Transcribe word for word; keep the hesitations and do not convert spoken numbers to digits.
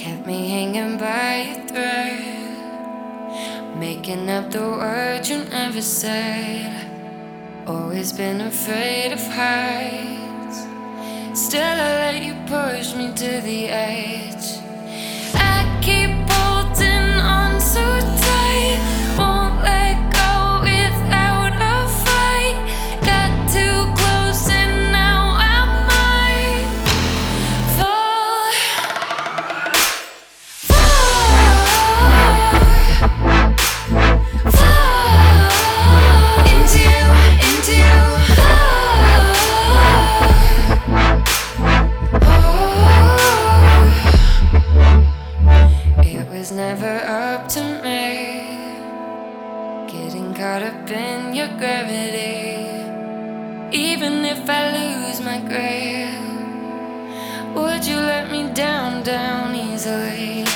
Kept me hanging by a thread, making up the words you never said. Always been afraid of heights, still I let you push me to the edge. I keep holding on so tight, won't let go without a fight. Got too close and now I might fall, fall, fall into you, into you. It was never up to me, getting caught up in your gravity. Even if I lose my grip, would you let me down, down easily?